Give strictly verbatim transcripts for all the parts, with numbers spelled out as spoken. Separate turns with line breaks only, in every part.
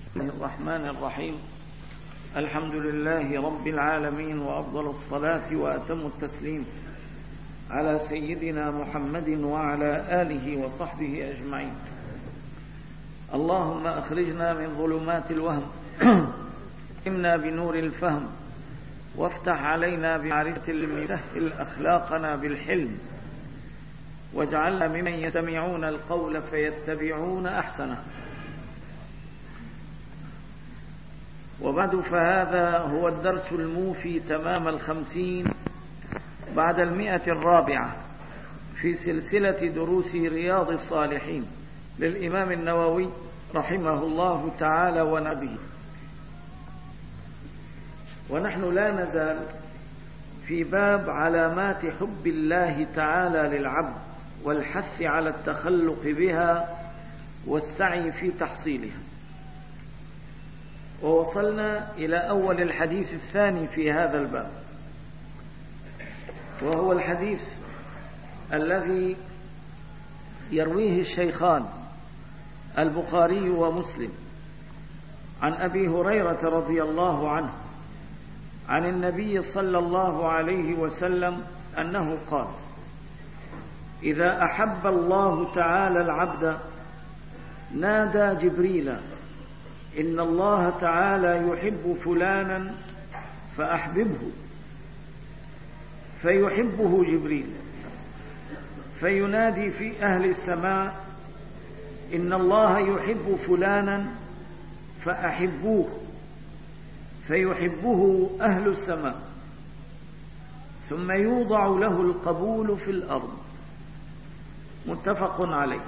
الرحمن الرحيم. الحمد لله رب العالمين، وأفضل الصلاة وأتم التسليم على سيدنا محمد وعلى آله وصحبه أجمعين. اللهم أخرجنا من ظلمات الوهم امنا بنور الفهم، وافتح علينا بمعرفة العلم، سهل أخلاقنا بالحلم، واجعلنا ممن يستمعون القول فيتبعون أحسنه. وبعد، فهذا هو الدرس الموفي تمام الخمسين بعد المئة الرابعة في سلسلة دروس رياض الصالحين للإمام النووي رحمه الله تعالى ونبيه. ونحن لا نزال في باب علامات حب الله تعالى للعبد والحث على التخلق بها والسعي في تحصيلها، ووصلنا إلى أول الحديث الثاني في هذا الباب، وهو الحديث الذي يرويه الشيخان البخاري ومسلم عن أبي هريرة رضي الله عنه عن النبي صلى الله عليه وسلم أنه قال: إذا أحب الله تعالى العبد نادى جبريل إن الله تعالى يحب فلانا فأحببه، فيحبه جبريل، فينادي في أهل السماء إن الله يحب فلانا فأحبوه، فيحبه أهل السماء، ثم يوضع له القبول في الأرض. متفق عليه.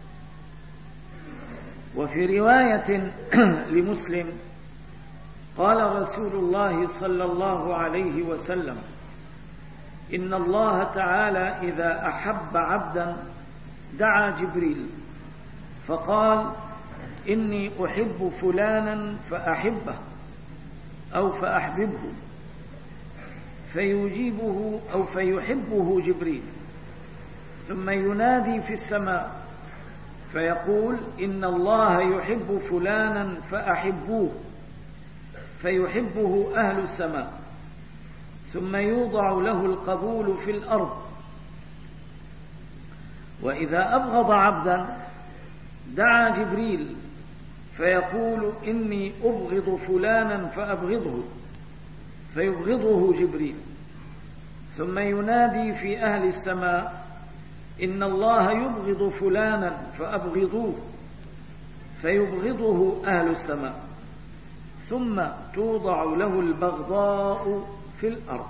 وفي رواية لمسلم قال رسول الله صلى الله عليه وسلم: إن الله تعالى إذا أحب عبدا دعا جبريل فقال: إني أحب فلانا فأحبه أو فأحببه، فيجيبه أو فيحبه جبريل، ثم ينادي في السماء فيقول: إن الله يحب فلانا فأحبوه، فيحبه أهل السماء، ثم يوضع له القبول في الأرض. وإذا أبغض عبدا دعا جبريل فيقول: إني أبغض فلانا فأبغضه، فيبغضه جبريل، ثم ينادي في أهل السماء: إن الله يبغض فلانا فأبغضوه، فيبغضه أهل السماء، ثم توضع له البغضاء في الأرض.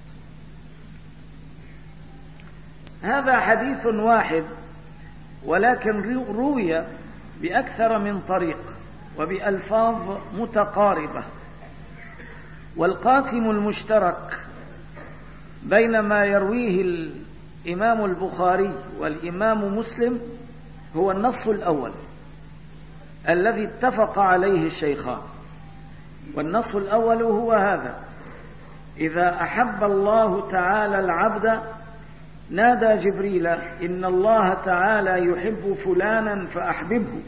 هذا حديث واحد، ولكن روي بأكثر من طريق وبألفاظ متقاربة، والقاسم المشترك بين ما يرويه الإمام البخاري والإمام مسلم هو النص الأول الذي اتفق عليه الشيخان. والنص الأول هو هذا: إذا أحب الله تعالى العبد نادى جبريل إن الله تعالى يحب فلانا فأحببه،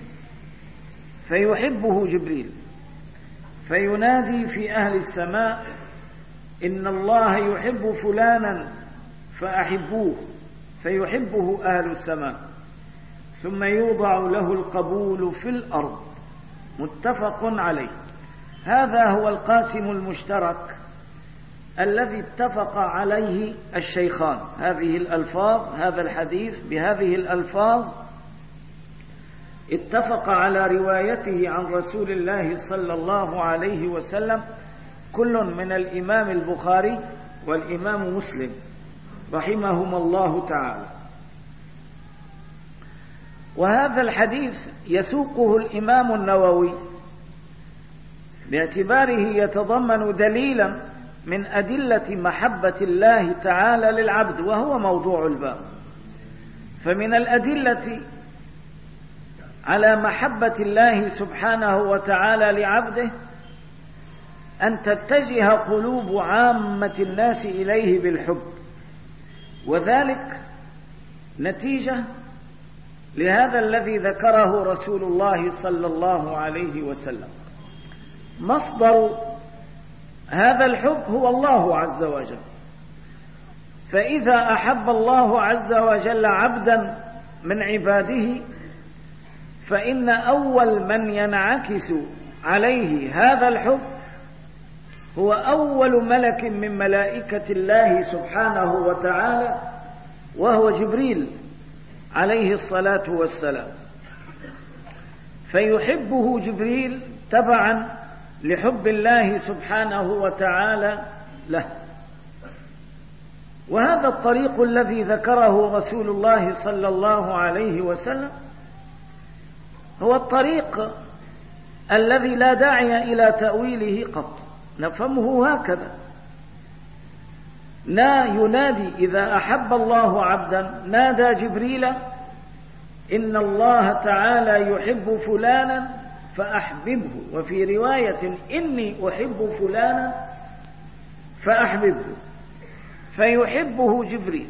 فيحبه جبريل، فينادي في أهل السماء: إن الله يحب فلانا فأحبوه، فيحبه أهل السماء، ثم يوضع له القبول في الأرض. متفق عليه. هذا هو القاسم المشترك الذي اتفق عليه الشيخان. هذه الألفاظ، هذا الحديث بهذه الألفاظ اتفق على روايته عن رسول الله صلى الله عليه وسلم كل من الإمام البخاري والإمام مسلم رحمهما الله تعالى. وهذا الحديث يسوقه الإمام النووي باعتباره يتضمن دليلا من أدلة محبة الله تعالى للعبد، وهو موضوع الباب. فمن الأدلة على محبة الله سبحانه وتعالى لعبده أن تتجه قلوب عامة الناس إليه بالحب، وذلك نتيجة لهذا الذي ذكره رسول الله صلى الله عليه وسلم. مصدر هذا الحب هو الله عز وجل. فإذا أحب الله عز وجل عبدا من عباده فإن أول من ينعكس عليه هذا الحب هو أول ملك من ملائكة الله سبحانه وتعالى، وهو جبريل عليه الصلاة والسلام. فيحبه جبريل تبعا لحب الله سبحانه وتعالى له. وهذا الطريق الذي ذكره رسول الله صلى الله عليه وسلم هو الطريق الذي لا داعي إلى تأويله قط، نفهمه هكذا. لا ينادي إذا أحب الله عبدا نادى جبريل إن الله تعالى يحب فلانا فأحببه، وفي رواية إني أحب فلانا فأحببه، فيحبه جبريل.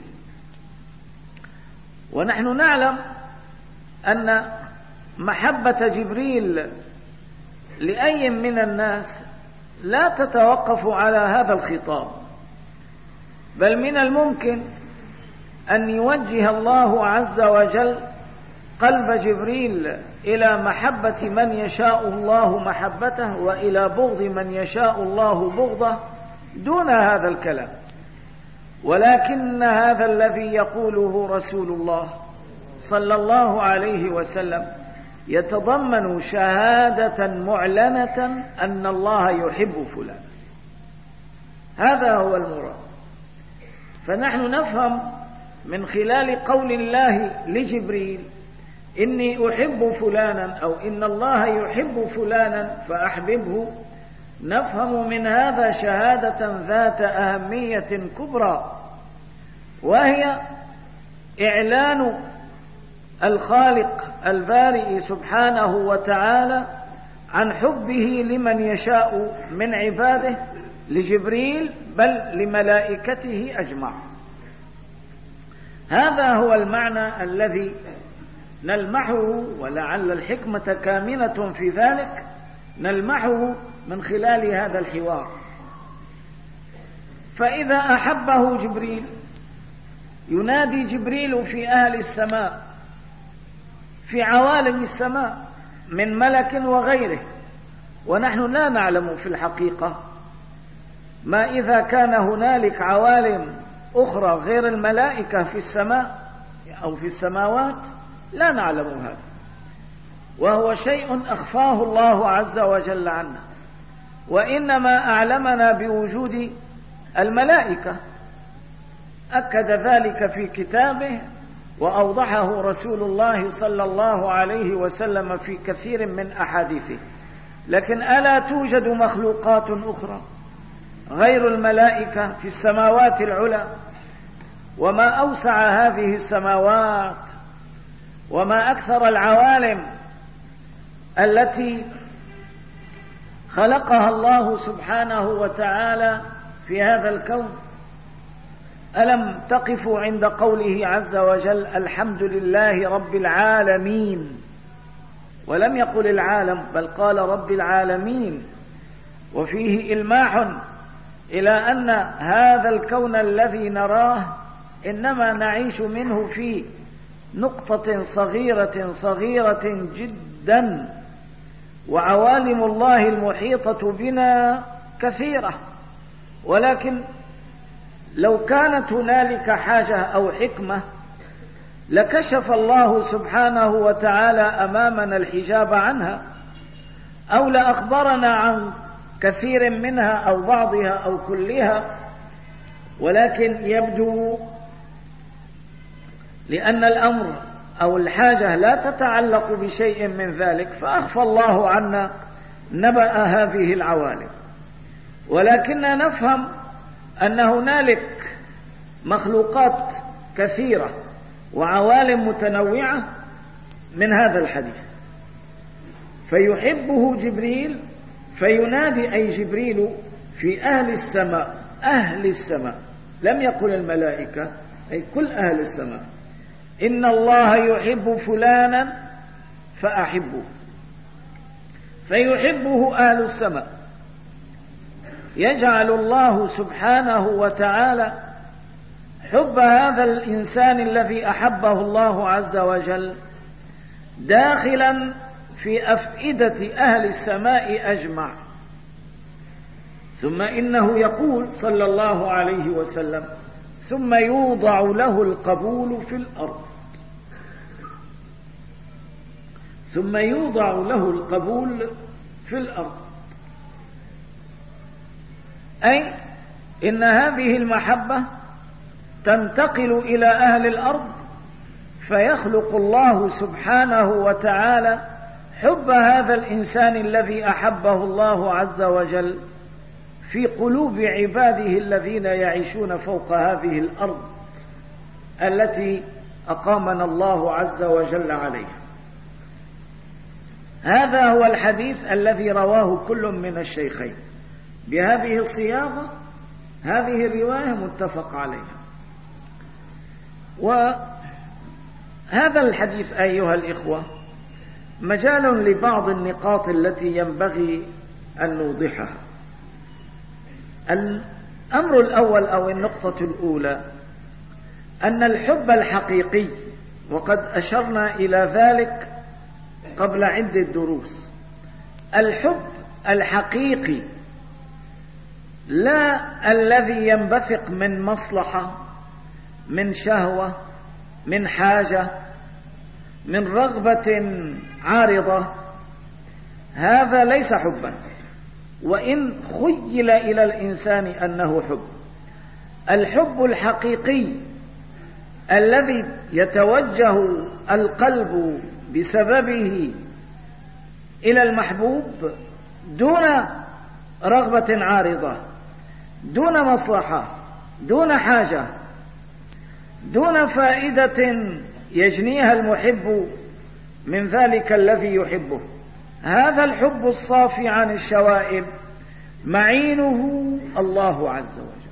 ونحن نعلم أن محبة جبريل لأي من الناس لا تتوقف على هذا الخطاب، بل من الممكن أن يوجه الله عز وجل قلب جبريل إلى محبة من يشاء الله محبته وإلى بغض من يشاء الله بغضه دون هذا الكلام. ولكن هذا الذي يقوله رسول الله صلى الله عليه وسلم يتضمن شهادة معلنة أن الله يحب فلان. هذا هو المراد. فنحن نفهم من خلال قول الله لجبريل إني أحب فلانا أو إن الله يحب فلانا فأحببه، نفهم من هذا شهادة ذات أهمية كبرى، وهي إعلان الخالق البارئ سبحانه وتعالى عن حبه لمن يشاء من عباده لجبريل بل لملائكته أجمع. هذا هو المعنى الذي نلمحه، ولعل الحكمة كامنة في ذلك، نلمحه من خلال هذا الحوار. فإذا أحبه جبريل ينادي جبريل في أهل السماء في عوالم السماء من ملك وغيره، ونحن لا نعلم في الحقيقة ما إذا كان هنالك عوالم أخرى غير الملائكة في السماء أو في السماوات، لا نعلم هذا، وهو شيء أخفاه الله عز وجل عنا، وإنما أعلمنا بوجود الملائكة. أكد ذلك في كتابه وأوضحه رسول الله صلى الله عليه وسلم في كثير من أحاديثه. لكن ألا توجد مخلوقات أخرى غير الملائكة في السماوات العلى؟ وما أوسع هذه السماوات وما أكثر العوالم التي خلقها الله سبحانه وتعالى في هذا الكون. ألم تقفوا عند قوله عز وجل الحمد لله رب العالمين، ولم يقل العالم بل قال رب العالمين، وفيه إلماح إلى أن هذا الكون الذي نراه إنما نعيش منه في نقطة صغيرة صغيرة جدا، وعوالم الله المحيطة بنا كثيرة. ولكن لو كانت هنالك حاجة أو حكمة لكشف الله سبحانه وتعالى أمامنا الحجاب عنها، أو لأخبرنا عن كثير منها أو بعضها أو كلها. ولكن يبدو لأن الأمر أو الحاجة لا تتعلق بشيء من ذلك فأخفى الله عنا نبأ هذه العوالم. ولكننا نفهم أن هنالك مخلوقات كثيرة وعوالم متنوعة من هذا الحديث. فيحبه جبريل فينادي أي جبريل في أهل السماء، أهل السماء، لم يقل الملائكة، أي كل أهل السماء، إن الله يحب فلانا فأحبه. فيحبه أهل السماء يجعل الله سبحانه وتعالى حب هذا الإنسان الذي أحبه الله عز وجل داخلا في أفئدة أهل السماء أجمع. ثم إنه يقول صلى الله عليه وسلم: ثم يوضع له القبول في الأرض. ثم يوضع له القبول في الأرض، أي إن هذه المحبة تنتقل إلى أهل الأرض، فيخلق الله سبحانه وتعالى حب هذا الإنسان الذي أحبه الله عز وجل في قلوب عباده الذين يعيشون فوق هذه الأرض التي أقامنا الله عز وجل عليها. هذا هو الحديث الذي رواه كل من الشيخين بهذه الصياغة. هذه الرواية متفق عليها. وهذا الحديث أيها الإخوة مجال لبعض النقاط التي ينبغي أن نوضحها. الأمر الأول أو النقطة الأولى أن الحب الحقيقي، وقد أشرنا إلى ذلك قبل عدة دروس، الحب الحقيقي لا الذي ينبثق من مصلحة، من شهوة، من حاجة، من رغبة عارضة، هذا ليس حبا وإن خيل إلى الإنسان أنه حب. الحب الحقيقي الذي يتوجه القلب بسببه إلى المحبوب دون رغبة عارضة، دون مصلحة، دون حاجة، دون فائدة يجنيها المحب من ذلك الذي يحبه. هذا الحب الصافي عن الشوائب معينه الله عز وجل.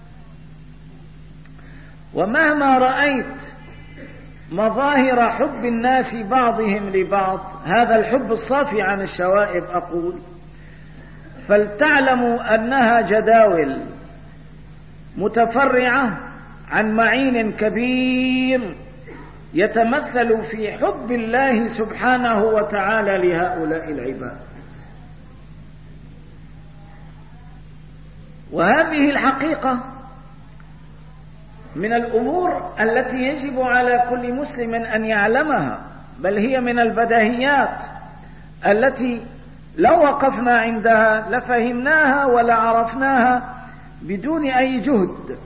ومهما رأيت مظاهر حب الناس بعضهم لبعض، هذا الحب الصافي عن الشوائب أقول، فلتعلموا أنها جداول متفرعة عن معين كبير يتمثل في حب الله سبحانه وتعالى لهؤلاء العباد. وهذه الحقيقة من الأمور التي يجب على كل مسلم أن يعلمها، بل هي من البديهيات التي لو وقفنا عندها لفهمناها ولعرفناها بدون أي جهد.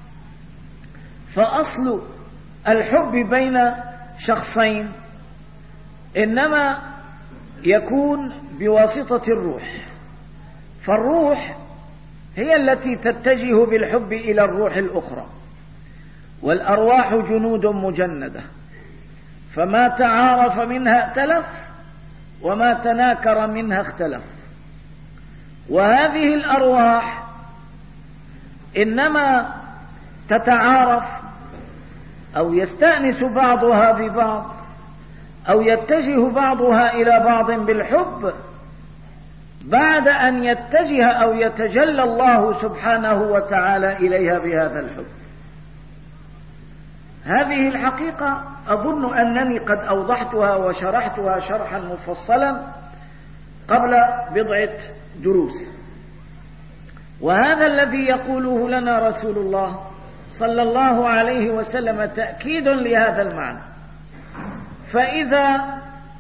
فأصل الحب بين شخصين إنما يكون بواسطة الروح، فالروح هي التي تتجه بالحب إلى الروح الأخرى، والأرواح جنود مجندة، فما تعارف منها ائتلف وما تناكر منها اختلف. وهذه الأرواح إنما تتعارف أو يستأنس بعضها ببعض أو يتجه بعضها إلى بعض بالحب بعد أن يتجه أو يتجلى الله سبحانه وتعالى إليها بهذا الحب. هذه الحقيقة أظن أنني قد أوضحتها وشرحتها شرحا مفصلا قبل بضعة دروس. وهذا الذي يقوله لنا رسول الله صلى الله عليه وسلم تأكيد لهذا المعنى. فإذا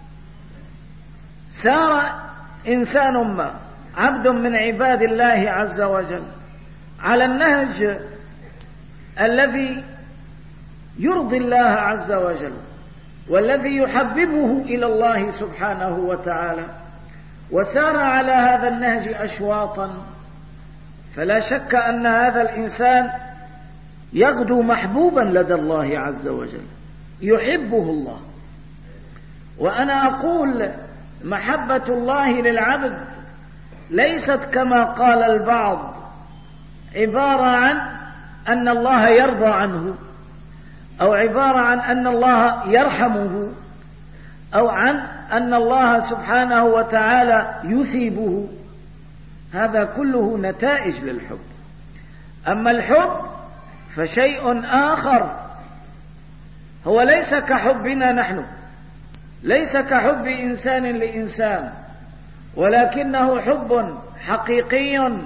سار إنسان ما، عبد من عباد الله عز وجل، على النهج الذي يرضي الله عز وجل والذي يحببه إلى الله سبحانه وتعالى، وسار على هذا النهج أشواطا، فلا شك أن هذا الإنسان يغدو محبوبا لدى الله عز وجل، يحبه الله. وأنا أقول محبة الله للعبد ليست كما قال البعض عبارة عن أن الله يرضى عنه، أو عبارة عن أن الله يرحمه، أو عن أن الله سبحانه وتعالى يثيبه. هذا كله نتائج للحب. أما الحب فشيء آخر، هو ليس كحبنا نحن، ليس كحب إنسان لإنسان، ولكنه حب حقيقي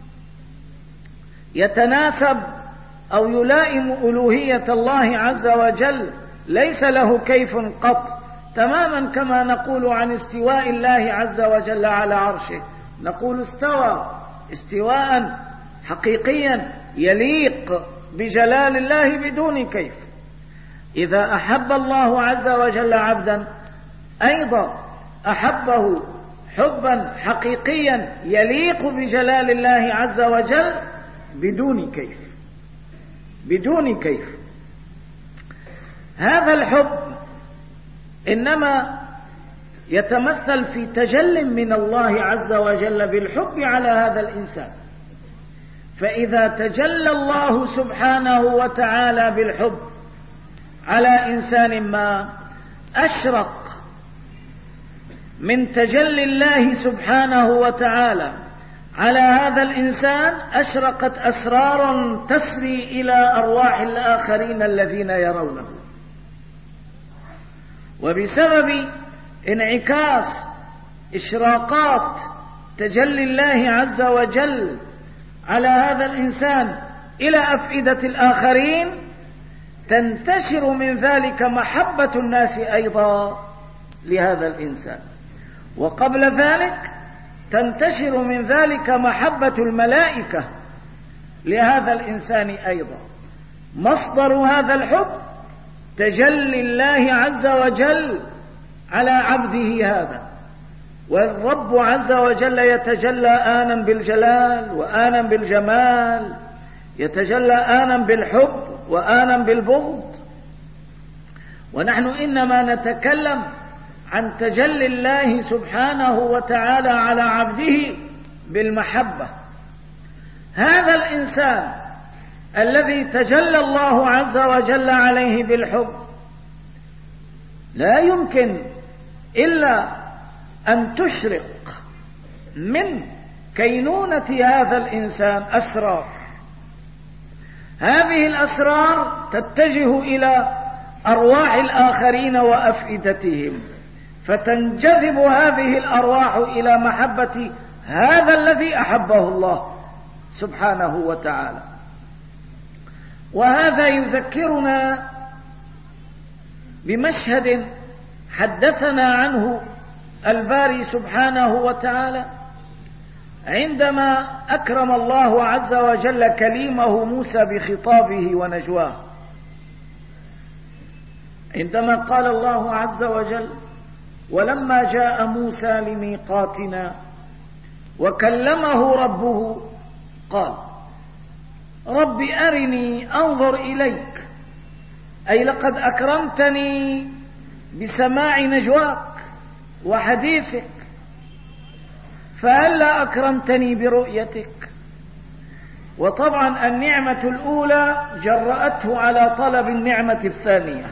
يتناسب أو يلائم ألوهية الله عز وجل، ليس له كيف قط، تماما كما نقول عن استواء الله عز وجل على عرشه، نقول استوى استواء حقيقيا يليق بجلال الله بدون كيف. إذا أحب الله عز وجل عبدا أيضا أحبه حبا حقيقيا يليق بجلال الله عز وجل بدون كيف، بدون كيف. هذا الحب إنما يتمثل في تجل من الله عز وجل بالحب على هذا الإنسان. فإذا تجلى الله سبحانه وتعالى بالحب على إنسان ما، أشرق من تجلي الله سبحانه وتعالى على هذا الإنسان، أشرقت أسرار تسري إلى أرواح الآخرين الذين يرونه. وبسبب انعكاس إشراقات تجلي الله عز وجل على هذا الإنسان إلى أفئدة الآخرين، تنتشر من ذلك محبة الناس أيضا لهذا الإنسان. وقبل ذلك تنتشر من ذلك محبة الملائكة لهذا الإنسان أيضا. مصدر هذا الحب تجلي الله عز وجل على عبده هذا. والرب عز وجل يتجلى آنا بالجلال وآنا بالجمال، يتجلى آنا بالحب وآنا بالبغض. ونحن إنما نتكلم عن تجلي الله سبحانه وتعالى على عبده بالمحبة. هذا الإنسان الذي تجلى الله عز وجل عليه بالحب لا يمكن إلا أن تشرق من كينونة هذا الإنسان أسرار. هذه الأسرار تتجه إلى أرواح الآخرين وأفئدتهم، فتنجذب هذه الأرواح إلى محبة هذا الذي أحبه الله سبحانه وتعالى. وهذا يذكرنا بمشهد حدثنا عنه الباري سبحانه وتعالى عندما أكرم الله عز وجل كليمه موسى بخطابه ونجواه، عندما قال الله عز وجل: ولما جاء موسى لميقاتنا وكلمه ربه قال رب أرني أنظر إليك، أي لقد أكرمتني بسماع نجواك وحديثك، فهلا أكرمتني برؤيتك. وطبعا النعمة الأولى جرأته على طلب النعمة الثانية،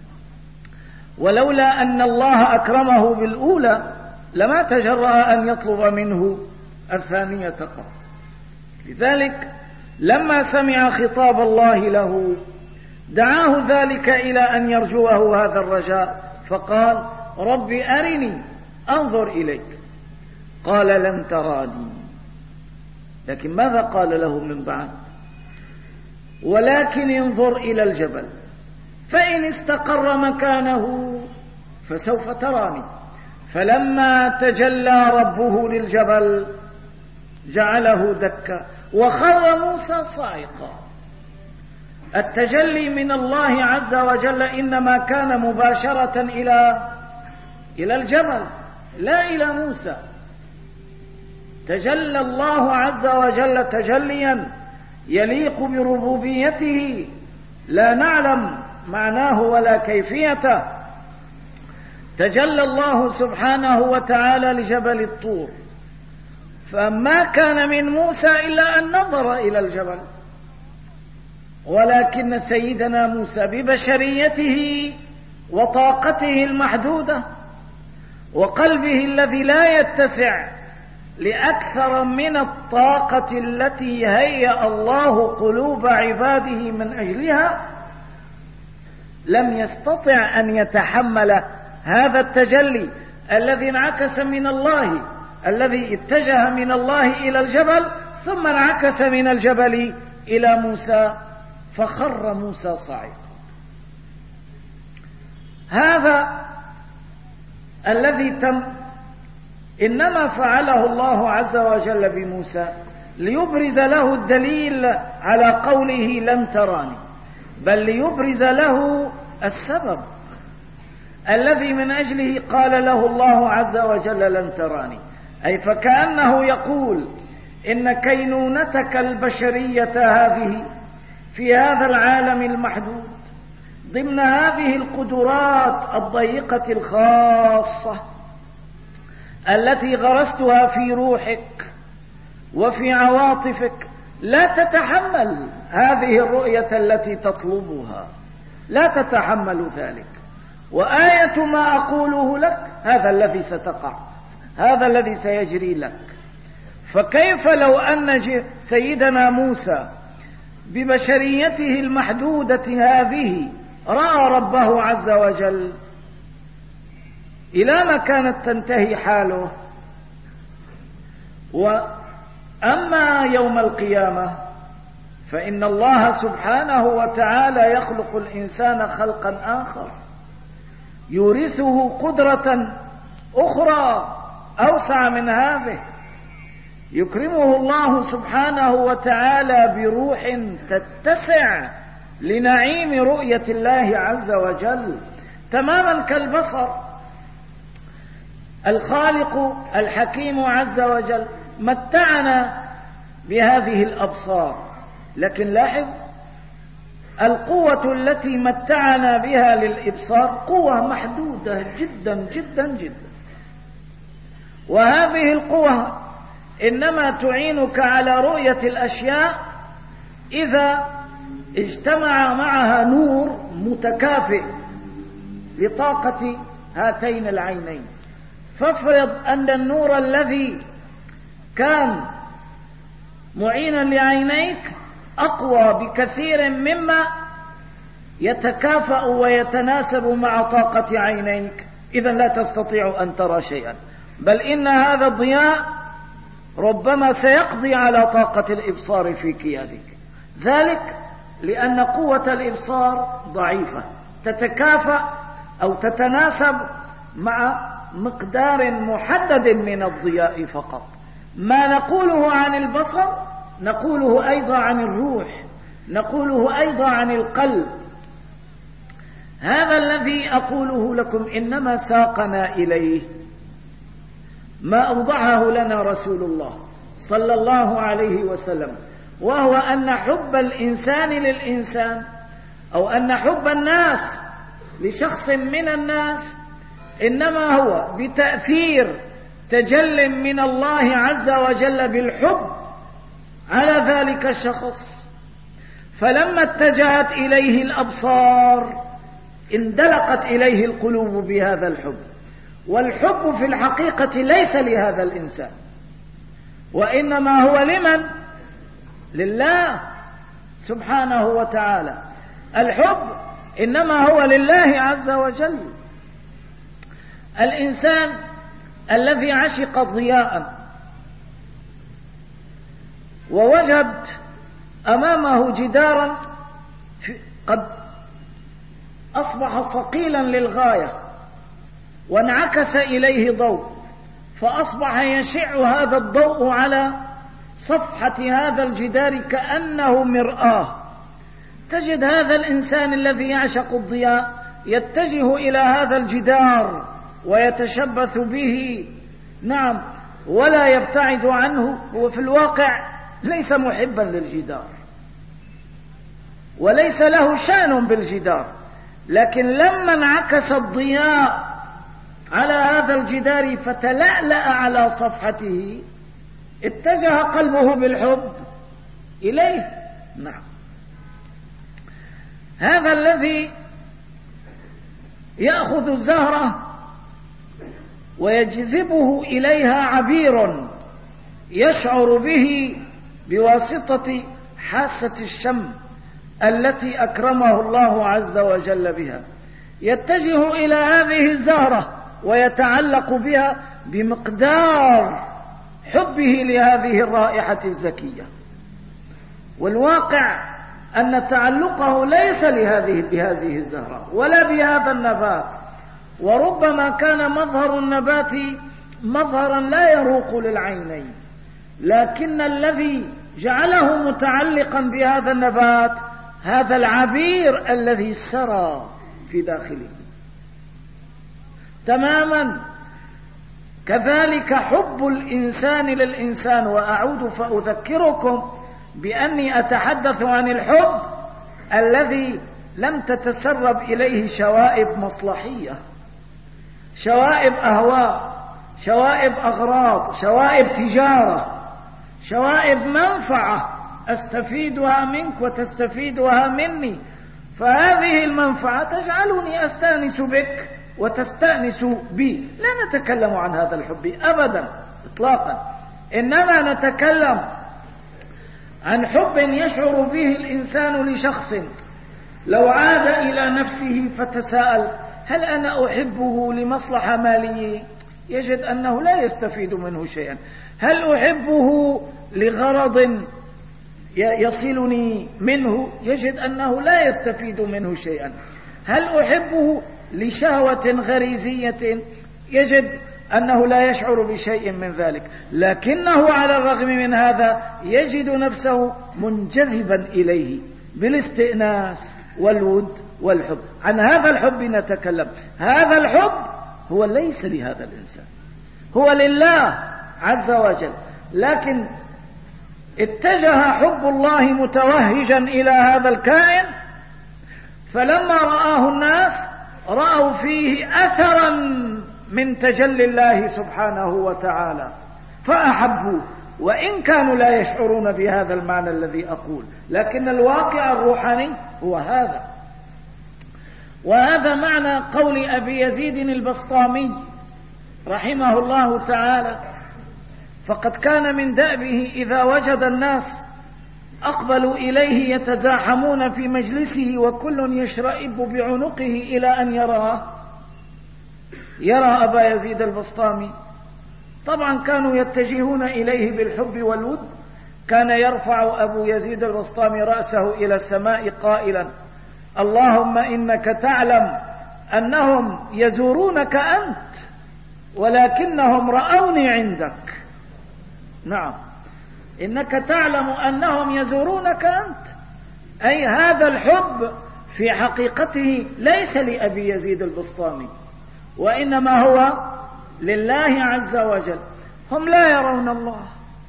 ولولا أن الله أكرمه بالأولى لما تجرأ أن يطلب منه الثانية قط. لذلك لما سمع خطاب الله له دعاه ذلك إلى أن يرجوه هذا الرجاء، فقال رب أرني أنظر إليك. قال لن تراني، لكن ماذا قال له من بعد؟ ولكن انظر إلى الجبل فإن استقر مكانه فسوف تراني. فلما تجلى ربه للجبل جعله دكا وخر موسى صاعقا. التجلي من الله عز وجل إنما كان مباشرة إلى إلى الجبل لا إلى موسى. تجلى الله عز وجل تجليا يليق بربوبيته لا نعلم معناه ولا كيفيته. تجلى الله سبحانه وتعالى لجبل الطور، فما كان من موسى إلا أن نظر إلى الجبل، ولكن سيدنا موسى ببشريته وطاقته المحدودة وقلبه الذي لا يتسع لأكثر من الطاقة التي هيأ الله قلوب عباده من أجلها، لم يستطع أن يتحمل هذا التجلي الذي انعكس من الله، الذي اتجه من الله إلى الجبل ثم انعكس من الجبل إلى موسى فخر موسى صاعقا. هذا الذي تم إنما فعله الله عز وجل بموسى ليبرز له الدليل على قوله لن تراني، بل ليبرز له السبب الذي من أجله قال له الله عز وجل لن تراني، أي فكأنه يقول إن كينونتك البشرية هذه في هذا العالم المحدود ضمن هذه القدرات الضيقة الخاصة التي غرستها في روحك وفي عواطفك لا تتحمل هذه الرؤية التي تطلبها، لا تتحمل ذلك. وآية ما أقوله لك هذا الذي ستقع، هذا الذي سيجري لك. فكيف لو أن سيدنا موسى ببشريته المحدودة هذه رأى ربه عز وجل، إلى ما كانت تنتهي حاله؟ وأما يوم القيامة فإن الله سبحانه وتعالى يخلق الإنسان خلقا آخر يورثه قدرة أخرى أوسع من هذه، يكرمه الله سبحانه وتعالى بروح تتسع لنعيم رؤية الله عز وجل تماما كالبصر. الخالق الحكيم عز وجل متعنا بهذه الأبصار، لكن لاحظ القوة التي متعنا بها للإبصار قوة محدودة جدا جدا جدا، وهذه القوة إنما تعينك على رؤية الأشياء إذا اجتمع معها نور متكافئ لطاقة هاتين العينين. فافرض أن النور الذي كان معينا لعينيك أقوى بكثير مما يتكافأ ويتناسب مع طاقة عينيك، إذن لا تستطيع أن ترى شيئا، بل إن هذا الضياء ربما سيقضي على طاقة الإبصار في كيادك. ذلك لأن قوة الإبصار ضعيفة تتكافأ أو تتناسب مع مقدار محدد من الضياء فقط. ما نقوله عن البصر نقوله أيضا عن الروح، نقوله أيضا عن القلب. هذا الذي أقوله لكم إنما ساقنا إليه ما أوضعه لنا رسول الله صلى الله عليه وسلم، وهو أن حب الإنسان للإنسان أو أن حب الناس لشخص من الناس إنما هو بتأثير تجل من الله عز وجل بالحب على ذلك الشخص. فلما اتجهت إليه الأبصار اندلقت إليه القلوب بهذا الحب، والحب في الحقيقة ليس لهذا الإنسان، وإنما هو لمن؟ لله سبحانه وتعالى. الحب إنما هو لله عز وجل. الإنسان الذي عشق ضياء ووجد أمامه جدارا قد أصبح صقيلا للغاية وانعكس إليه ضوء، فأصبح يشع هذا الضوء على صفحة هذا الجدار كأنه مرآة. تجد هذا الإنسان الذي يعشق الضياء يتجه إلى هذا الجدار ويتشبث به، نعم، ولا يبتعد عنه. هو في الواقع ليس محبا للجدار وليس له شأن بالجدار، لكن لما انعكس الضياء على هذا الجدار فتلألأ على صفحته اتجه قلبه بالحب إليه. نعم، هذا الذي يأخذ الزهرة ويجذبه إليها عبير يشعر به بواسطة حاسة الشم التي أكرمه الله عز وجل بها، يتجه إلى هذه الزهرة ويتعلق بها بمقدار حبه لهذه الرائحة الزكية. والواقع أن تعلقه ليس لهذه بهذه الزهرة ولا بهذا النبات، وربما كان مظهر النبات مظهرا لا يروق للعينين، لكن الذي جعله متعلقا بهذا النبات هذا العبير الذي سرى في داخله. تماما كذلك حب الإنسان للإنسان. وأعود فأذكركم بأني أتحدث عن الحب الذي لم تتسرب إليه شوائب مصلحية، شوائب أهواء، شوائب أغراض، شوائب تجارة، شوائب منفعة أستفيدها منك وتستفيدها مني، فهذه المنفعة تجعلني أستأنس بك وتستأنس بي. لا نتكلم عن هذا الحب أبدا إطلاقا، إنما نتكلم عن حب يشعر به الإنسان لشخص لو عاد إلى نفسه فتساءل هل أنا أحبه لمصلحة مالية؟ يجد أنه لا يستفيد منه شيئا. هل أحبه لغرض يصلني منه؟ يجد أنه لا يستفيد منه شيئا. هل أحبه لشهوة غريزية؟ يجد أنه لا يشعر بشيء من ذلك، لكنه على الرغم من هذا يجد نفسه منجذبا إليه بالاستئناس والود والحب. عن هذا الحب نتكلم. هذا الحب هو ليس لهذا الإنسان، هو لله عز وجل، لكن اتجه حب الله متوهجا إلى هذا الكائن، فلما رآه الناس رأوا فيه أثرا من تجلي الله سبحانه وتعالى فأحبوه، وإن كانوا لا يشعرون بهذا المعنى الذي أقول، لكن الواقع الروحاني هو هذا. وهذا معنى قول أبي يزيد البسطامي رحمه الله تعالى: فقد كان من دأبه إذا وجد الناس أقبلوا إليه يتزاحمون في مجلسه وكل يشرئب بعنقه إلى أن يراه يرى أبا يزيد البسطامي. طبعا كانوا يتجهون إليه بالحب والود. كان يرفع أبو يزيد البسطامي رأسه إلى السماء قائلا: اللهم إنك تعلم أنهم يزورونك أنت ولكنهم رأوني عندك. نعم، إنك تعلم أنهم يزورونك أنت، أي هذا الحب في حقيقته ليس لأبي يزيد البسطامي، وإنما هو لله عز وجل. هم لا يرون الله،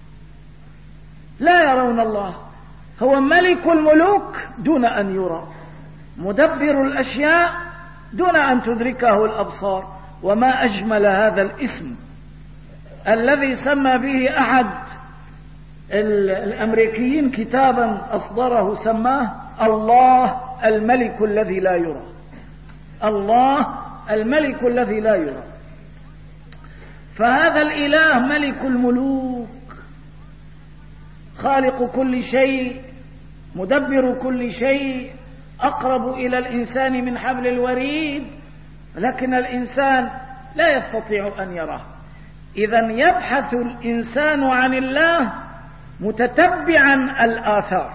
لا يرون الله، هو ملك الملوك دون أن يرى، مدبر الأشياء دون أن تدركه الأبصار. وما أجمل هذا الاسم الذي سمى به أحد الأمريكيين كتابا أصدره سماه الله الملك الذي لا يرى. الله الملك الذي لا يرى. فهذا الإله ملك الملوك، خالق كل شيء، مدبر كل شيء، أقرب إلى الإنسان من حبل الوريد، لكن الإنسان لا يستطيع أن يراه. إذن يبحث الإنسان عن الله متتبعا الآثار،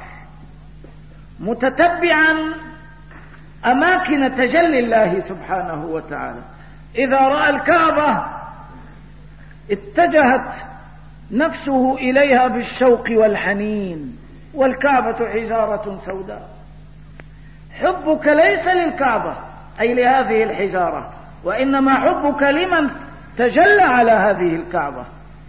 متتبعا أماكن تجلي الله سبحانه وتعالى. إذا رأى الكعبة اتجهت نفسه إليها بالشوق والحنين، والكعبة حجارة سوداء. حبك ليس للكعبة أي لهذه الحجارة، وإنما حبك لمن تجلى على هذه الكعبة.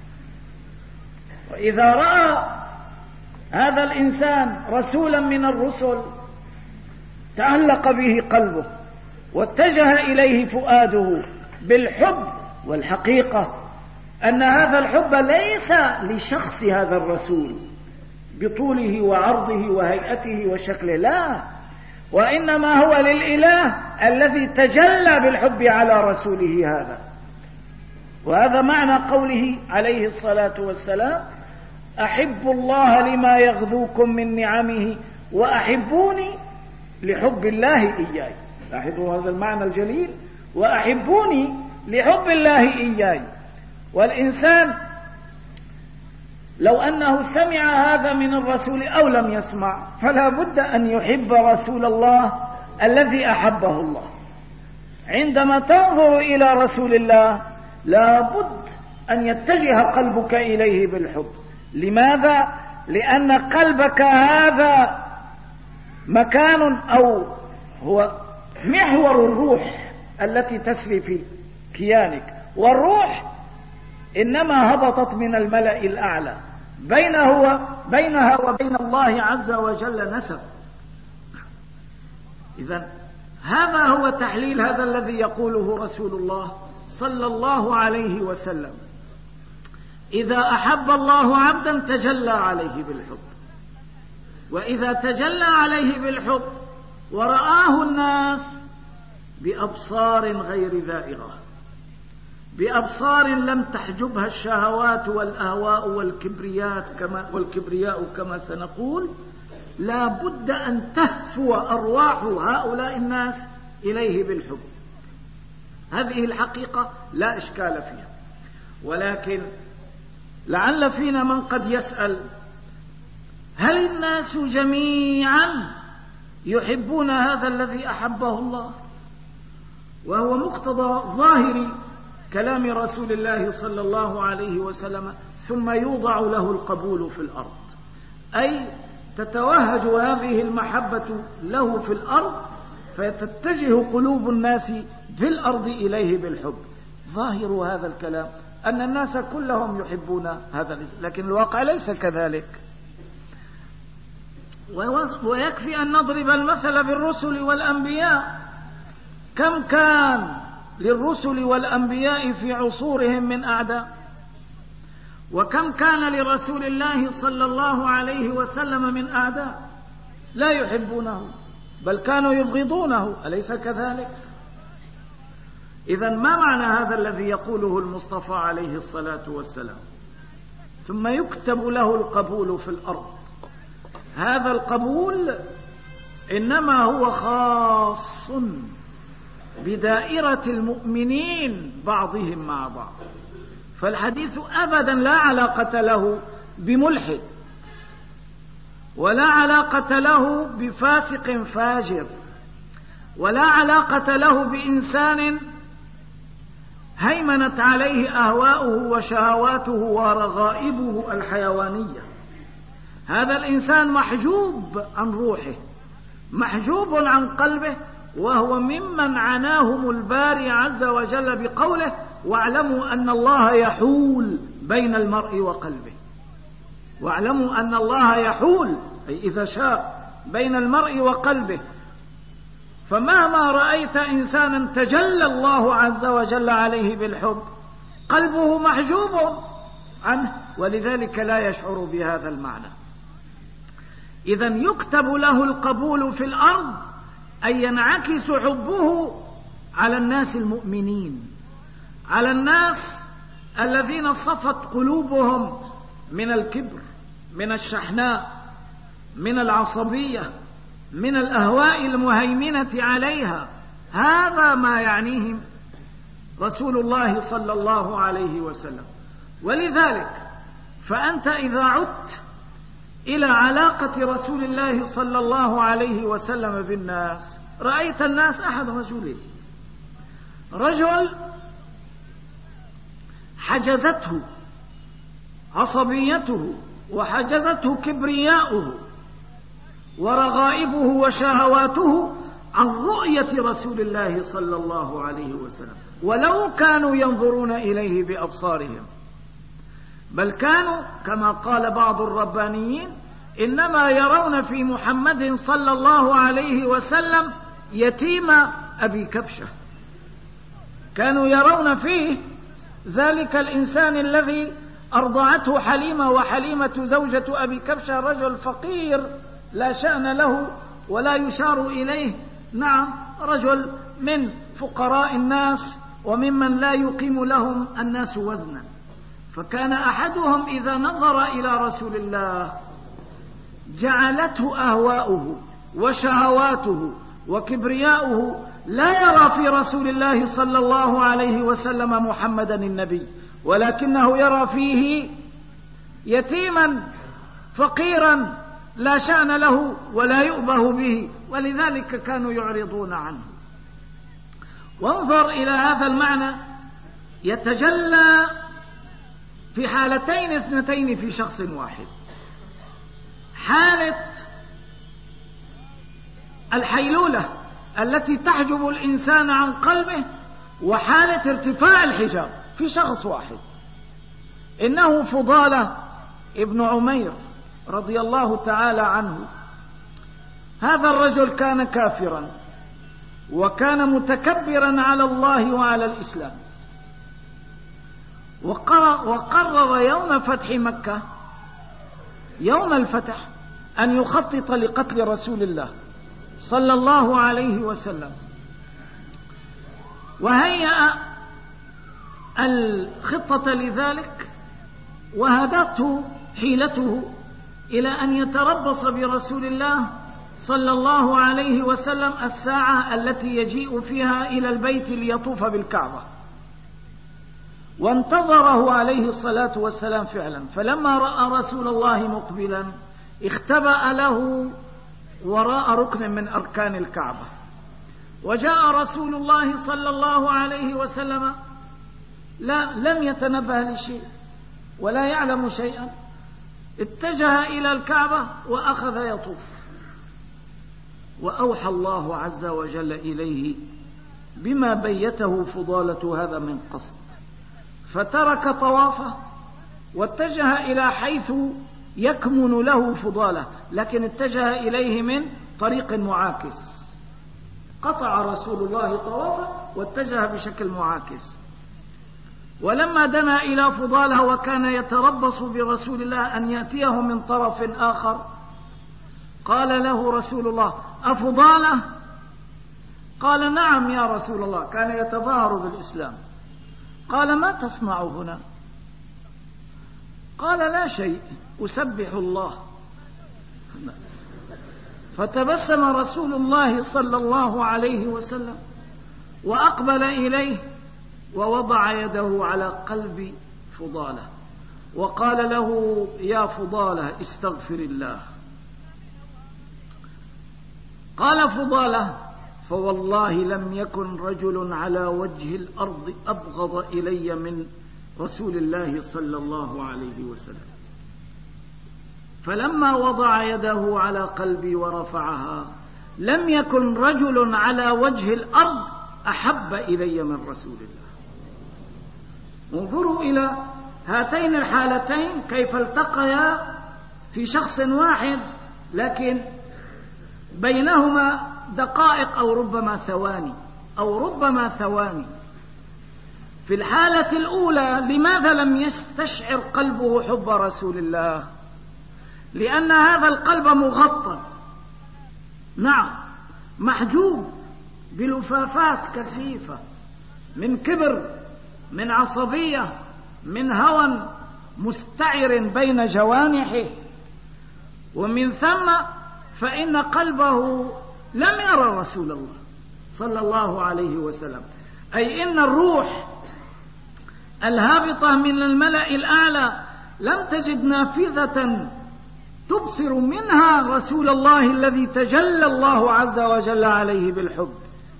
وإذا رأى هذا الإنسان رسولا من الرسل تعلق به قلبه واتجه إليه فؤاده بالحب. والحقيقة أن هذا الحب ليس لشخص هذا الرسول بطوله وعرضه وهيئته وشكله، لا، وإنما هو للإله الذي تجلى بالحب على رسوله هذا. وهذا معنى قوله عليه الصلاة والسلام: أحبوا الله لما يغذوكم من نعمه وأحبوني لحب الله إياي. لاحظوا هذا المعنى الجليل، وأحبوني لحب الله إياي. والإنسان لو أنه سمع هذا من الرسول أو لم يسمع فلا بد أن يحب رسول الله الذي أحبه الله. عندما تنظر إلى رسول الله لا بد أن يتجه قلبك إليه بالحب. لماذا؟ لأن قلبك هذا مكان أو هو محور الروح التي تسري في كيانك، والروح إنما هبطت من الملأ الأعلى، بينه بينها وبين الله عز وجل نسب. إذن هذا هو تحليل هذا الذي يقوله رسول الله صلى الله عليه وسلم: إذا أحب الله عبدا تجلى عليه بالحب، وإذا تجلى عليه بالحب ورآه الناس بأبصار غير ذائغة، بأبصار لم تحجبها الشهوات والأهواء والكبريات كما والكبرياء كما سنقول، لا بد أن تهفو أرواح هؤلاء الناس إليه بالحب. هذه الحقيقة لا إشكال فيها. ولكن لعل فينا من قد يسأل: هل الناس جميعا يحبون هذا الذي أحبه الله؟ وهو مقتضى ظاهر كلام رسول الله صلى الله عليه وسلم: ثم يوضع له القبول في الأرض، أي تتوهج هذه المحبة له في الأرض فتتجه قلوب الناس في الأرض إليه بالحب. ظاهر هذا الكلام أن الناس كلهم يحبون هذا، لكن الواقع ليس كذلك. ويكفي أن نضرب المثل بالرسل والأنبياء. كم كان للرسل والأنبياء في عصورهم من أعداء، وكم كان لرسول الله صلى الله عليه وسلم من أعداء لا يحبونه بل كانوا يبغضونه، أليس كذلك؟ إذن ما معنى هذا الذي يقوله المصطفى عليه الصلاة والسلام: ثم يكتب له القبول في الأرض؟ هذا القبول إنما هو خاص بدائرة المؤمنين بعضهم مع بعض، فالحديث أبدا لا علاقة له بملحد، ولا علاقة له بفاسق فاجر، ولا علاقة له بإنسان هيمنت عليه أهواؤه وشهواته ورغائبه الحيوانية. هذا الإنسان محجوب عن روحه، محجوب عن قلبه، وهو ممن عناهم الباري عز وجل بقوله: واعلموا أن الله يحول بين المرء وقلبه. واعلموا أن الله يحول، أي إذا شاء، بين المرء وقلبه. فمهما رأيت إنسانا تجلى الله عز وجل عليه بالحب قلبه محجوب عنه، ولذلك لا يشعر بهذا المعنى. إذن يكتب له القبول في الأرض، أي ينعكس حبه على الناس المؤمنين، على الناس الذين صفت قلوبهم من الكبر، من الشحناء، من العصبية، من الأهواء المهيمنة عليها. هذا ما يعنيهم رسول الله صلى الله عليه وسلم. ولذلك فأنت إذا عدت إلى علاقة رسول الله صلى الله عليه وسلم بالناس، رأيت الناس أحد رجلين: رجل حجزته عصبيته وحجزته كبرياؤه ورغائبه وشهواته عن رؤية رسول الله صلى الله عليه وسلم، ولو كانوا ينظرون إليه بأبصارهم، بل كانوا كما قال بعض الربانيين: إنما يرون في محمد صلى الله عليه وسلم يتيم أبي كبشة. كانوا يرون فيه ذلك الإنسان الذي أرضعته حليمة، وحليمة زوجة أبي كبشة رجل فقير لا شأن له ولا يشار إليه، نعم رجل من فقراء الناس وممن لا يقيم لهم الناس وزنا. فكان أحدهم إذا نظر إلى رسول الله جعلته أهواؤه وشهواته وكبرياؤه لا يرى في رسول الله صلى الله عليه وسلم محمدا النبي، ولكنه يرى فيه يتيما فقيرا لا شأن له ولا يؤبه به، ولذلك كانوا يعرضون عنه. وانظر إلى هذا المعنى يتجلى في حالتين اثنتين في شخص واحد: حالة الحيلولة التي تحجب الإنسان عن قلبه، وحالة ارتفاع الحجاب في شخص واحد. إنه فضالة ابن عمير رضي الله تعالى عنه. هذا الرجل كان كافرا وكان متكبرا على الله وعلى الإسلام، وقرر يوم فتح مكة، يوم الفتح، أن يخطط لقتل رسول الله صلى الله عليه وسلم. وهيأ الخطة لذلك، وهدته حيلته إلى أن يتربص برسول الله صلى الله عليه وسلم الساعة التي يجيء فيها إلى البيت ليطوف بالكعبة. وانتظره عليه الصلاة والسلام فعلا، فلما رأى رسول الله مقبلا اختبأ له وراء ركن من أركان الكعبة. وجاء رسول الله صلى الله عليه وسلم لا لم يتنبه لشيء ولا يعلم شيئا، اتجه إلى الكعبة وأخذ يطوف. وأوحى الله عز وجل إليه بما بيته فضالة هذا من قصد، فترك طوافه واتجه إلى حيث يكمن له فضالة، لكن اتجه إليه من طريق معاكس. قطع رسول الله طوافه واتجه بشكل معاكس. ولما دنا إلى فضالة وكان يتربص برسول الله أن يأتيه من طرف آخر، قال له رسول الله: أفضالة؟ قال: نعم يا رسول الله. كان يتظاهر بالإسلام. قال: ما تصنع هنا؟ قال: لا شيء، أسبح الله. فتبسم رسول الله صلى الله عليه وسلم وأقبل إليه ووضع يده على قلب فضالة وقال له: يا فضالة استغفر الله. قال فضالة: فوالله لم يكن رجل على وجه الأرض أبغض إلي من رسول الله صلى الله عليه وسلم. فلما وضع يده على قلبي ورفعها لم يكن رجل على وجه الأرض أحب إلي من رسول الله. انظروا إلى هاتين الحالتين كيف التقيا في شخص واحد، لكن بينهما دقائق أو ربما ثواني أو ربما ثواني. في الحالة الأولى لماذا لم يستشعر قلبه حب رسول الله؟ لأن هذا القلب مغطى، نعم، محجوب بلفافات كثيفة من كبر، من عصبية، من هوى مستعر بين جوانحه. ومن ثم فإن قلبه لم يرى رسول الله صلى الله عليه وسلم، أي إن الروح الهابطة من الملأ الأعلى لم تجد نافذة تبصر منها رسول الله الذي تجلى الله عز وجل عليه بالحب.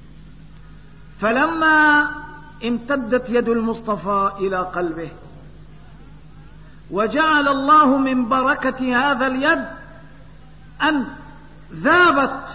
فلما امتدت يد المصطفى إلى قلبه وجعل الله من بركة هذا اليد أن ذابت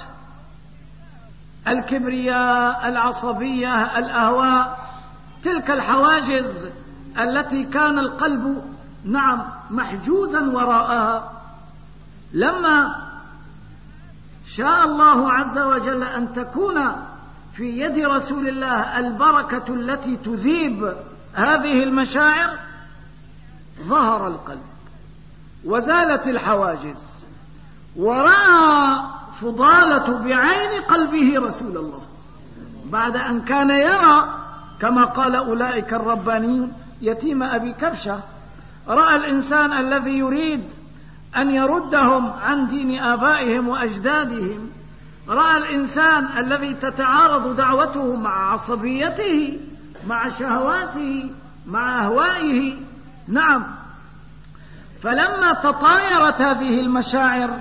الكبرياء، العصبية، الأهواء، تلك الحواجز التي كان القلب نعم محجوزا وراءها، لما شاء الله عز وجل أن تكون في يد رسول الله البركة التي تذيب هذه المشاعر، ظهر القلب وزالت الحواجز، ورأى فضالة بعين قلبه رسول الله بعد أن كان يرى كما قال أولئك الربانيون يتيم أبي كبشة رأى الإنسان الذي يريد أن يردهم عن دين آبائهم وأجدادهم، رأى الإنسان الذي تتعارض دعوته مع عصبيته، مع شهواته، مع أهوائه. نعم، فلما تطايرت هذه المشاعر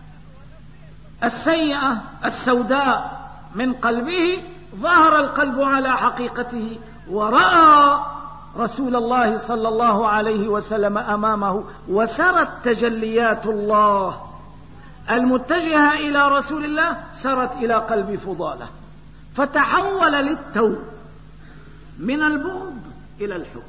السيئة السوداء من قلبه، ظهر القلب على حقيقته، ورأى رسول الله صلى الله عليه وسلم أمامه، وسرت تجليات الله المتجهة إلى رسول الله سرت إلى قلب فضالة، فتحول للتو من البغض إلى الحب.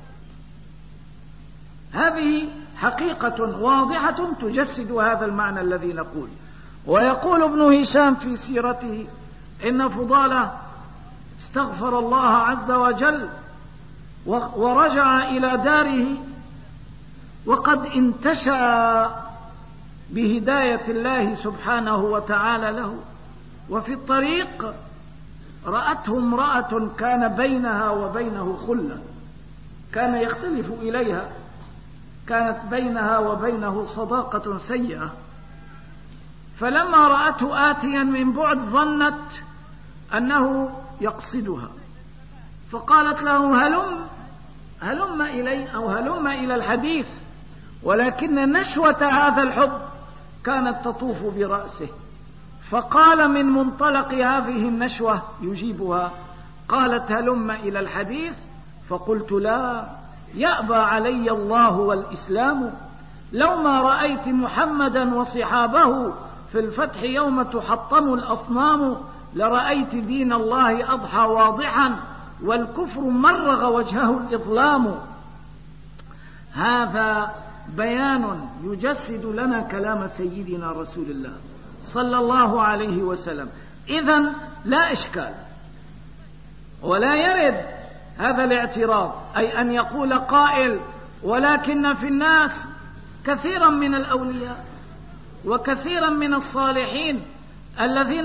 هذه حقيقة واضحة تجسد هذا المعنى الذي نقول. ويقول ابن هشام في سيرته إن فضالة استغفر الله عز وجل ورجع إلى داره وقد انتشأ بهداية الله سبحانه وتعالى له، وفي الطريق رأته امرأة كان بينها وبينه خلة، كان يختلف إليها، كانت بينها وبينه صداقة سيئة، فلما رأته آتيا من بعد ظنت أنه يقصدها، فقالت له هلم هلم إلي أو هلم إلى الحديث، ولكن نشوة هذا الحب كانت تطوف برأسه، فقال من منطلق هذه النشوة يجيبها، قالت هلم إلى الحديث، فقلت لا، يأبى علي الله والإسلام، لو ما رأيت محمدا وصحابه في الفتح يوم تحطم الأصنام، لرأيت دين الله أضحى واضحا، والكفر مرغ وجهه الإظلام. هذا بيان يجسد لنا كلام سيدنا رسول الله صلى الله عليه وسلم. إذن لا إشكال ولا يرد هذا الاعتراض، أي أن يقول قائل ولكن في الناس كثيرا من الأولياء وكثيرا من الصالحين الذين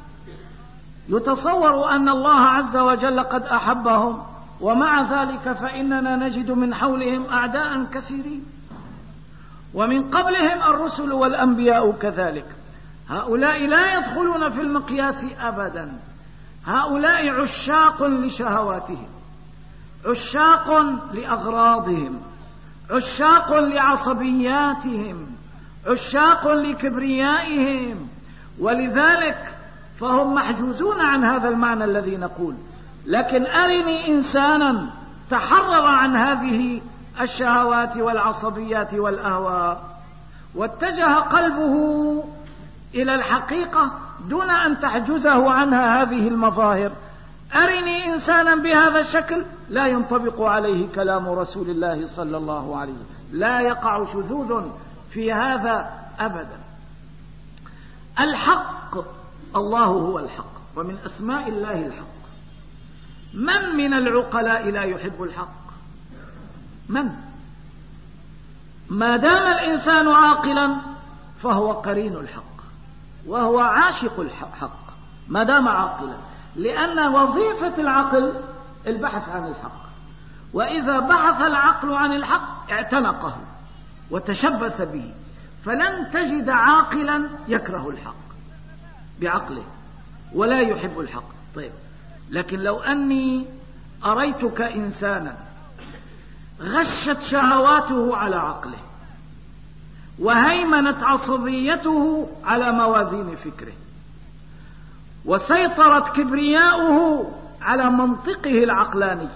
يتصور أن الله عز وجل قد أحبهم، ومع ذلك فإننا نجد من حولهم أعداء كثيرين، ومن قبلهم الرسل والأنبياء كذلك. هؤلاء لا يدخلون في المقياس أبدا، هؤلاء عشاق لشهواتهم، عشاق لأغراضهم، عشاق لعصبياتهم، عشاق لكبريائهم، ولذلك فهم محجوزون عن هذا المعنى الذي نقول. لكن أرني إنسانا تحرر عن هذه الشهوات والعصبيات والأهواء واتجه قلبه إلى الحقيقة دون أن تحجزه عنها هذه المظاهر، أرني إنسانا بهذا الشكل لا ينطبق عليه كلام رسول الله صلى الله عليه وسلم، لا يقع شذوذ في هذا أبدا. الحق، الله هو الحق، ومن أسماء الله الحق. من من العقلاء لا يحب الحق؟ من؟ ما دام الإنسان عاقلا فهو قرين الحق وهو عاشق الحق ما دام عاقلا، لأن وظيفة العقل البحث عن الحق، وإذا بحث العقل عن الحق اعتنقه وتشبث به، فلن تجد عاقلا يكره الحق بعقله ولا يحب الحق. طيب، لكن لو أني أريتك إنسانا غشت شهواته على عقله وهيمنت عصبيته على موازين فكره وسيطرت كبرياؤه على منطقه العقلاني،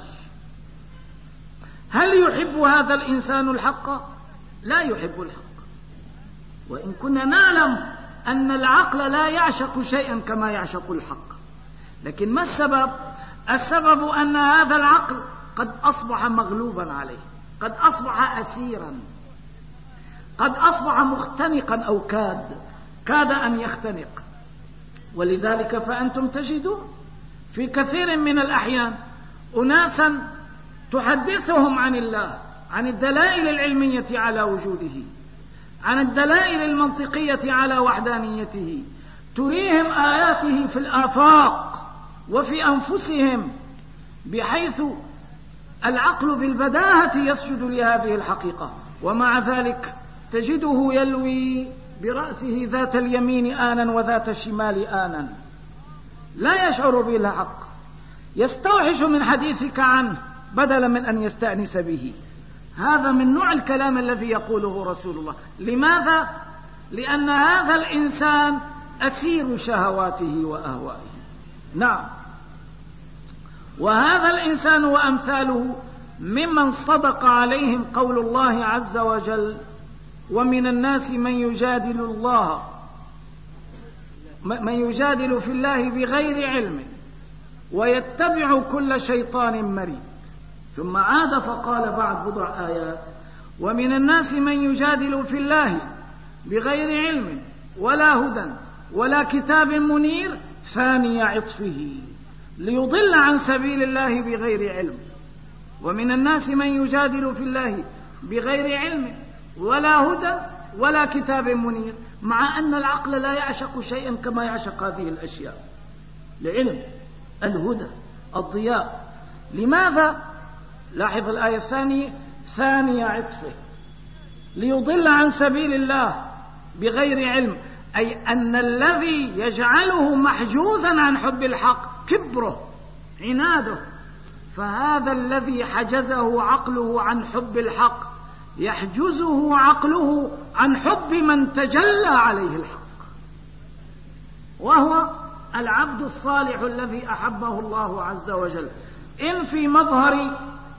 هل يحب هذا الإنسان الحق؟ لا يحب الحق. وإن كنا نعلم أن العقل لا يعشق شيئا كما يعشق الحق، لكن ما السبب؟ السبب أن هذا العقل قد أصبح مغلوبا عليه، قد أصبح أسيرا، قد أصبح مختنقا أو كاد كاد أن يختنق. ولذلك فأنتم تجدون في كثير من الأحيان أناسا تحدثهم عن الله، عن الدلائل العلمية على وجوده، عن الدلائل المنطقية على وحدانيته، تريهم آياته في الآفاق وفي أنفسهم، بحيث العقل بالبداهة يسجد لهذه الحقيقة، ومع ذلك تجده يلوي برأسه ذات اليمين آنا وذات الشمال آنا، لا يشعر بالحق، يستوحش من حديثك عنه بدلا من أن يستأنس به. هذا من نوع الكلام الذي يقوله رسول الله. لماذا؟ لأن هذا الإنسان أسير شهواته وأهوائه. نعم، وهذا الإنسان وأمثاله ممن صدق عليهم قول الله عز وجل: ومن الناس من يجادل الله من يجادل في الله بغير علم ويتبع كل شيطان مريد. ثم عاد فقال بعد بضع آيات: ومن الناس من يجادل في الله بغير علم ولا هدى ولا كتاب منير ثاني عطفه ليضل عن سبيل الله بغير علم. ومن الناس من يجادل في الله بغير علم ولا هدى ولا كتاب منير، مع أن العقل لا يعشق شيئا كما يعشق هذه الأشياء: العلم، الهدى، الضياء. لماذا؟ لاحظ الآية الثانية: ثاني عطفه ليضل عن سبيل الله بغير علم، أي أن الذي يجعله محجوزا عن حب الحق كبره، عناده. فهذا الذي حجزه عقله عن حب الحق يحجزه عقله عن حب من تجلى عليه الحق، وهو العبد الصالح الذي أحبه الله عز وجل، إن في مظهر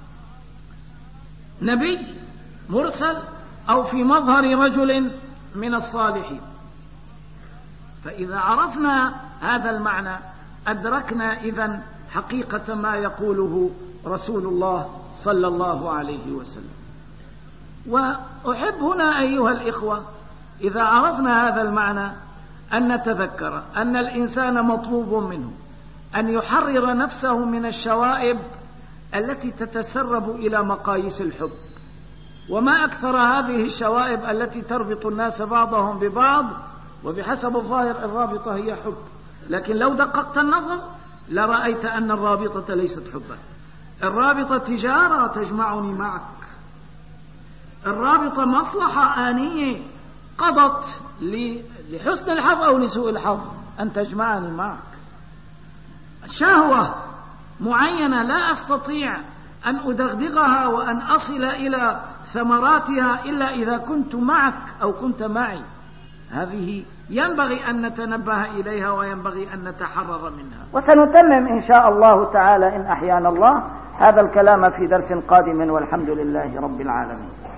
نبي مرسل أو في مظهر رجل من الصالحين. فإذا عرفنا هذا المعنى أدركنا إذن حقيقة ما يقوله رسول الله صلى الله عليه وسلم. وأحب هنا أيها الإخوة إذا عرفنا هذا المعنى أن نتذكر أن الإنسان مطلوب منه أن يحرر نفسه من الشوائب التي تتسرب إلى مقاييس الحب. وما أكثر هذه الشوائب التي تربط الناس بعضهم ببعض، وبحسب الظاهر الرابطة هي حب، لكن لو دققت النظر لرأيت أن الرابطة ليست حبا. الرابطة تجارة تجمعني معك، الرابطة مصلحة آنية قضت لحسن الحظ أو لسوء الحظ أن تجمعني معك. شهوة معينة لا أستطيع أن أدغدغها وأن أصل إلى ثمراتها إلا إذا كنت معك أو كنت معي. هذه ينبغي أن نتنبه إليها وينبغي أن نتحرر منها.
وسنتمم إن شاء الله تعالى إن أحيانا الله هذا الكلام في درس قادم، والحمد لله رب العالمين.